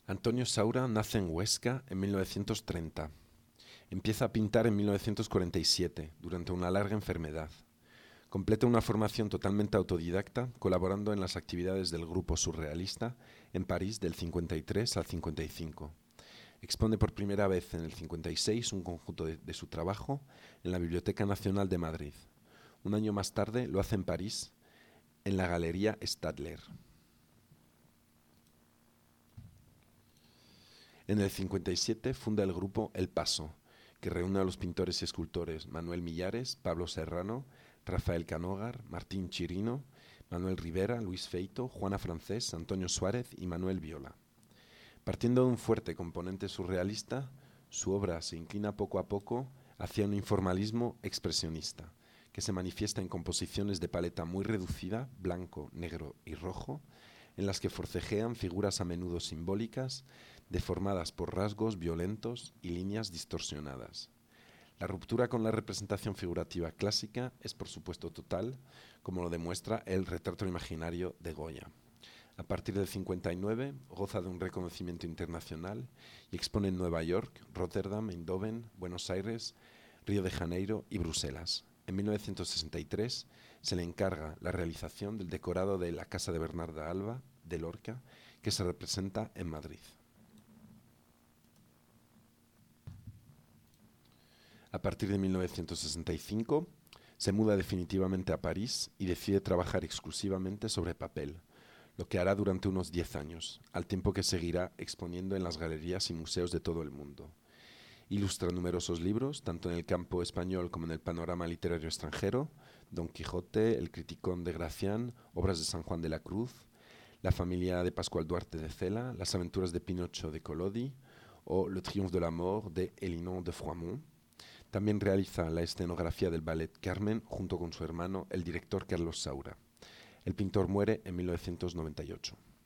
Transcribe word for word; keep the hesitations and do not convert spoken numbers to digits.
Antonio Saura nace en Huesca en mil novecientos treinta. Empieza a pintar en mil novecientos cuarenta y siete, durante una larga enfermedad. Completa una formación totalmente autodidacta, colaborando en las actividades del grupo surrealista en París del cincuenta y tres al cincuenta y cinco. Expone por primera vez en el cincuenta y seis un conjunto de, de su trabajo en la Biblioteca Nacional de Madrid. Un año más tarde lo hace en París, en la Galería Stadler. En el cincuenta y siete funda el grupo El Paso, que reúne a los pintores y escultores Manuel Millares, Pablo Serrano, Rafael Canógar, Martín Chirino, Manuel Rivera, Luis Feito, Juana Francés, Antonio Suárez y Manuel Viola. Partiendo de un fuerte componente surrealista, su obra se inclina poco a poco hacia un informalismo expresionista, que se manifiesta en composiciones de paleta muy reducida, blanco, negro y rojo, en las que forcejean figuras a menudo simbólicas, deformadas por rasgos violentos y líneas distorsionadas. La ruptura con la representación figurativa clásica es por supuesto total, como lo demuestra el retrato imaginario de Goya. A partir del cincuenta y nueve goza de un reconocimiento internacional y expone en Nueva York, Rotterdam, Eindhoven, Buenos Aires, Río de Janeiro y Bruselas. En mil novecientos sesenta y tres se le encarga la realización del decorado de la Casa de Bernarda Alba, de Lorca, que se representa en Madrid. A partir de mil novecientos sesenta y cinco se muda definitivamente a París y decide trabajar exclusivamente sobre papel, lo que hará durante unos diez años, al tiempo que seguirá exponiendo en las galerías y museos de todo el mundo. Ilustra numerosos libros, tanto en el campo español como en el panorama literario extranjero: Don Quijote, El Criticón de Gracián, obras de San Juan de la Cruz, La familia de Pascual Duarte de Cela, Las aventuras de Pinocho de Collodi o Le Triomphe de la Mort de Elinon de Froimont. También realiza la escenografía del ballet Carmen junto con su hermano, el director Carlos Saura. El pintor muere en mil novecientos noventa y ocho.